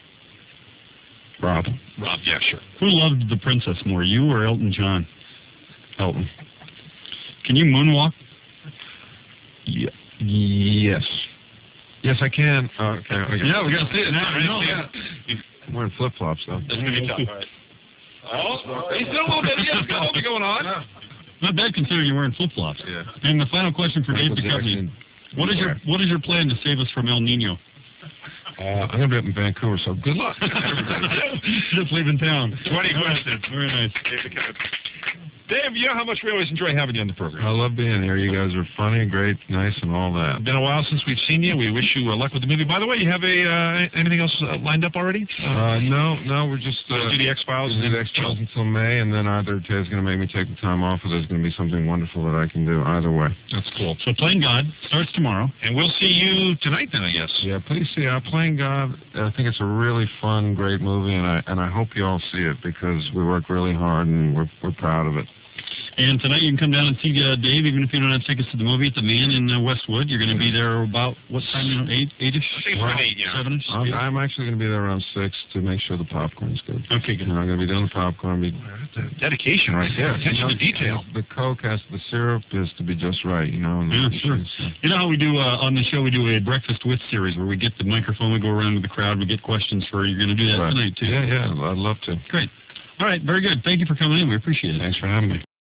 Rob. Rob, yeah, sure. Who loved the princess more, you or Elton John? Elton. Can you moonwalk? Yeah. Yes. Yes, I can. Uh, okay. okay. Yeah, we got to see it now. No, yeah. I'm wearing flip flops though. That's going to be tough. All right. Oh, he's still a little bit. Yeah, he's got a little bit going on. Not bad considering you're wearing flip flops. Yeah. And the final question for Dave Duchovny. What is your What is your plan to save us from El Nino? Uh, I'm going to be up in Vancouver, so good luck. Just leaving town. twenty questions. Very nice. Dave, you know how much we always enjoy having you on the program. I love being here. You guys are funny, great, nice, and all that. It's been a while since we've seen you. We wish you uh, luck with the movie. By the way, you have a uh, anything else uh, lined up already? Uh, no, no, we're just uh, do the X-Files and do the X-Files until May, and then either Ted's going to make me take the time off, or there's going to be something wonderful that I can do. Either way. That's cool. So Playing God starts tomorrow, and we'll see you tonight then, I guess. Yeah, please see. Uh, Playing God. I think it's a really fun, great movie, and I and I hope you all see it because we work really hard and we're we're proud of it. And tonight you can come down and see uh, Dave, even if you don't have tickets to the movie, at the Man in uh, Westwood. You're going to be there about, what time, you know, eight, eight-ish? I think it's around eight, yeah. Seven-ish? I'm, I'm actually going to be there around six to make sure the popcorn's good. Okay, good. And I'm going to be doing the popcorn. Be, That's a dedication right there. Attention to detail. The Coke has, the syrup is to be just right, you know. And Yeah, the, sure. so. You know how we do uh, on the show, we do a Breakfast With series where we get the microphone, we go around with the crowd, we get questions for you. You're going to do that Right. tonight, too. Yeah, yeah, I'd love to. Great. All right, very good. Thank you for coming in. We appreciate it. Thanks for having me.